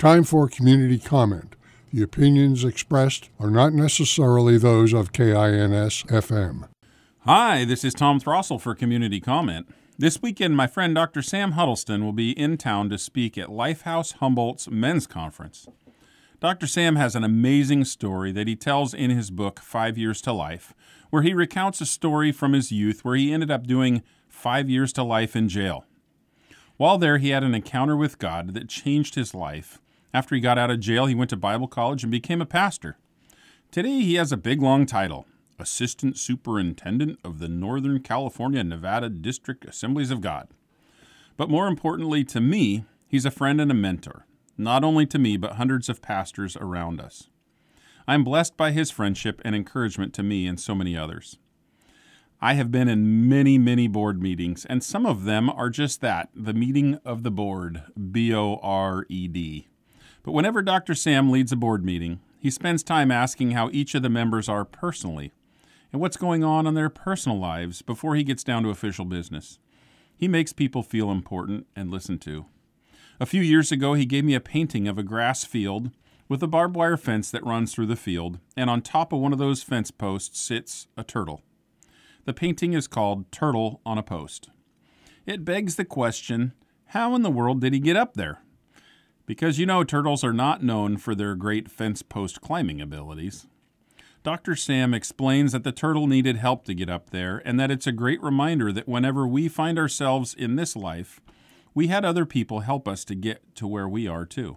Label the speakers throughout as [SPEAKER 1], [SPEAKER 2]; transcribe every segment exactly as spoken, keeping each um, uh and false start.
[SPEAKER 1] Time for community comment. The opinions expressed are not necessarily those of K I N S F M.
[SPEAKER 2] Hi, this is Tom Throssell for Community Comment. This weekend, my friend Doctor Sam Huddleston will be in town to speak at Lifehouse Humboldt's Men's Conference. Doctor Sam has an amazing story that he tells in his book, Five Years to Life, where he recounts a story from his youth where he ended up doing five years to life in jail. While there, he had an encounter with God that changed his life. After he got out of jail, he went to Bible college and became a pastor. Today, he has a big, long title, Assistant Superintendent of the Northern California Nevada District Assemblies of God. But more importantly to me, he's a friend and a mentor, not only to me, but hundreds of pastors around us. I'm blessed by his friendship and encouragement to me and so many others. I have been in many, many board meetings, and some of them are just that, the meeting of the board, B O R E D. But whenever Doctor Sam leads a board meeting, he spends time asking how each of the members are personally and what's going on in their personal lives before he gets down to official business. He makes people feel important and listened to. A few years ago, he gave me a painting of a grass field with a barbed wire fence that runs through the field, and on top of one of those fence posts sits a turtle. The painting is called Turtle on a Post. It begs the question, how in the world did he get up there? Because you know turtles are not known for their great fence post climbing abilities. Doctor Sam explains that the turtle needed help to get up there and that it's a great reminder that whenever we find ourselves in this life, we had other people help us to get to where we are too.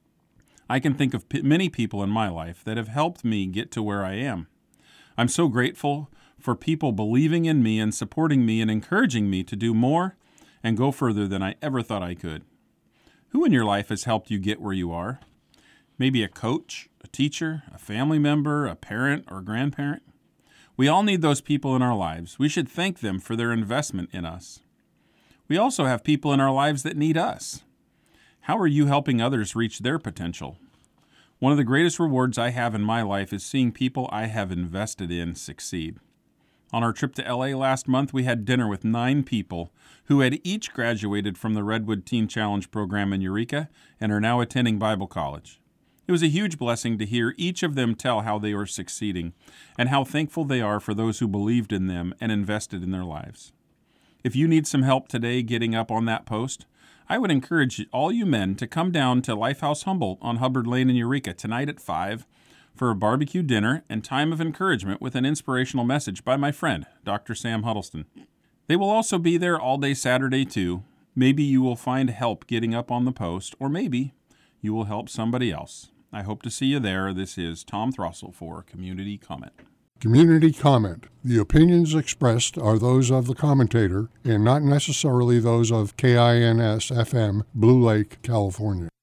[SPEAKER 2] I can think of p- many people in my life that have helped me get to where I am. I'm so grateful for people believing in me and supporting me and encouraging me to do more and go further than I ever thought I could. Who in your life has helped you get where you are? Maybe a coach, a teacher, a family member, a parent, or grandparent? We all need those people in our lives. We should thank them for their investment in us. We also have people in our lives that need us. How are you helping others reach their potential? One of the greatest rewards I have in my life is seeing people I have invested in succeed. On our trip to L A last month, we had dinner with nine people who had each graduated from the Redwood Teen Challenge program in Eureka and are now attending Bible college. It was a huge blessing to hear each of them tell how they were succeeding and how thankful they are for those who believed in them and invested in their lives. If you need some help today getting up on that post, I would encourage all you men to come down to Lifehouse Humboldt on Hubbard Lane in Eureka tonight at five for a barbecue dinner and time of encouragement with an inspirational message by my friend, Doctor Sam Huddleston. They will also be there all day Saturday too. Maybe you will find help getting up on the post, or maybe you will help somebody else. I hope to see you there. This is Tom Throssell for Community Comment.
[SPEAKER 1] Community comment. The opinions expressed are those of the commentator and not necessarily those of K I N S F M, Blue Lake, California.